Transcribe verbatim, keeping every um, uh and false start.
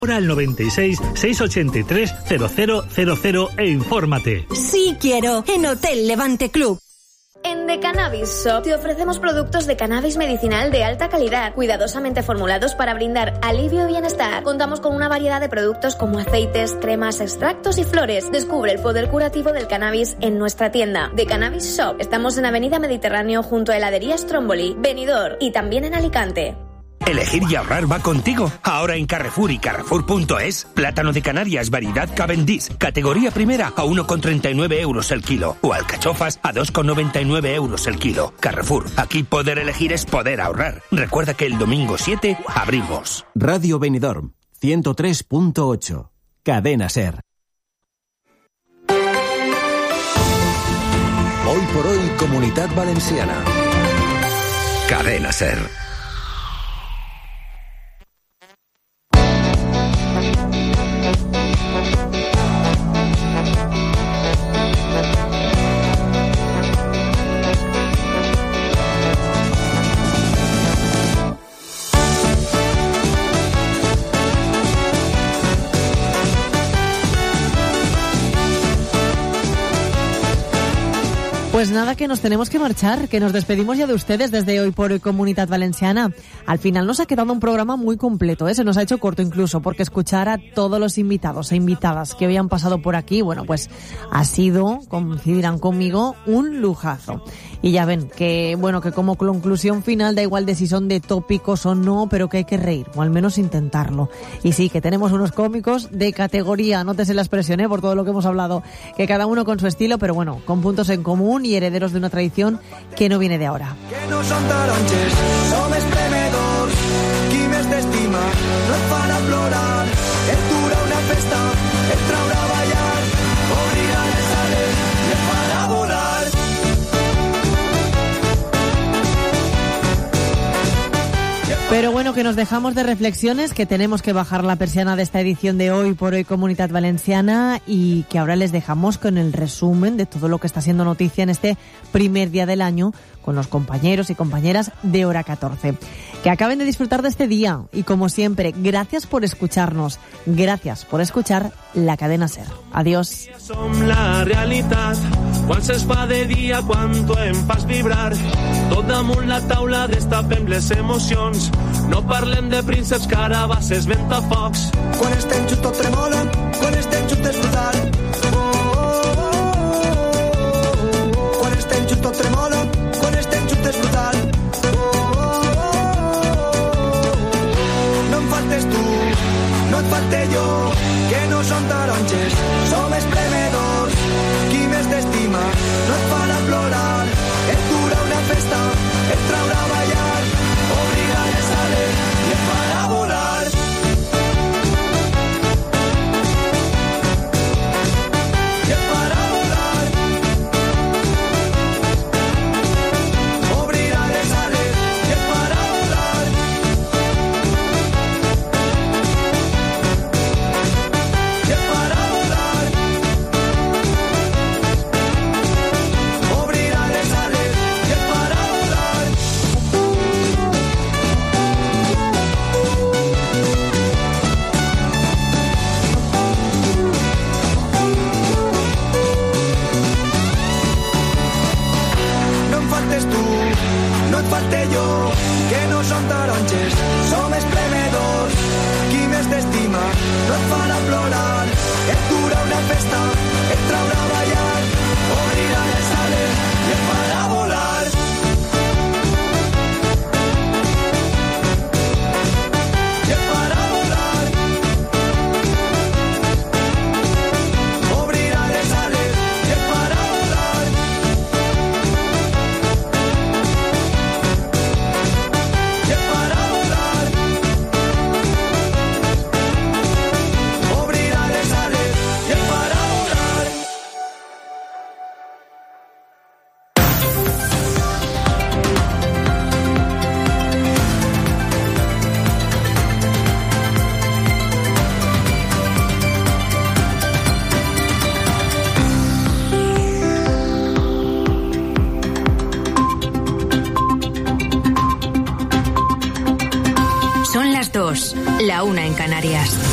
Ahora al noventa y seis, seiscientos ochenta y tres, cero cero cero cero e infórmate. Sí quiero, en Hotel Levante Club. En The Cannabis Shop te ofrecemos productos de cannabis medicinal de alta calidad, cuidadosamente formulados para brindar alivio y bienestar. Contamos con una variedad de productos como aceites, cremas, extractos y flores. Descubre el poder curativo del cannabis en nuestra tienda. The Cannabis Shop. Estamos en Avenida Mediterráneo junto a Heladería Stromboli, Benidorm y también en Alicante. Elegir y ahorrar va contigo. Ahora en Carrefour y Carrefour punto es. Plátano de Canarias, variedad Cavendish, categoría primera a uno con treinta y nueve euros el kilo. O alcachofas a dos con noventa y nueve euros el kilo. Carrefour, aquí poder elegir es poder ahorrar. Recuerda que el domingo siete abrimos. Radio Benidorm, ciento tres punto ocho. Cadena SER. Hoy por hoy, Comunitat Valenciana. Cadena SER. Pues nada, que nos tenemos que marchar, que nos despedimos ya de ustedes desde Hoy por Hoy Comunitat Valenciana. Al final nos ha quedado un programa muy completo, ¿eh? Se nos ha hecho corto incluso, porque escuchar a todos los invitados e invitadas que hoy han pasado por aquí, bueno, pues ha sido, coincidirán conmigo, un lujazo. Y ya ven que, bueno, que como conclusión final da igual de si son de tópicos o no, pero que hay que reír, o al menos intentarlo. Y sí, que tenemos unos cómicos de categoría, nótese la expresión, ¿eh? Por todo lo que hemos hablado, que cada uno con su estilo, pero bueno, con puntos en común y herederos de una tradición que no viene de ahora. Que no son taronches, som espremedors, qui més t'estima no et farà plorar, et dura una festa, et traurà a ballar, obrirà les ales i et farà volar. Pero bueno, que nos dejamos de reflexiones, que tenemos que bajar la persiana de esta edición de Hoy por Hoy Comunitat Valenciana y que ahora les dejamos con el resumen de todo lo que está siendo noticia en este primer día del año con los compañeros y compañeras de Hora catorce. Que acaben de disfrutar de este día y, como siempre, gracias por escucharnos, gracias por escuchar la cadena SER. Adiós. Som la realitat, quan se'ns fa de dia, quan tu em fas vibrar, tot damunt la taula destapem les emocions, no parlem de prínceps, carabasses, ventafocs. Quan estem junts tot tremola, quan estem junts és brutal. Oh, oh, oh, oh, oh. Quan estem junts tot tremola, quan estem junts és brutal. Oh, oh, oh, oh. No em faltes tu, no et falte jo, que no som taronges, som espremedors. Qui més t'estima no et farà plorar, et dura una festa, et traurà a ballar, obrirà les ales i et farà volar. I et farà volar. Obrirà les ales i et farà volar. I et farà volar. Obrirà les ales i et farà volar. No em faltes tu, no et falte jo, que no som taronges, som espremedors. Qui més t'estima no et farà plorar, et dura una festa, et traurà a ballar, obrirà les ales i et farà volar. I et farà volar. Obrirà les ales i et farà volar. I et farà volar. Obrirà les ales i et farà volar. Son las dos, la una en Canarias.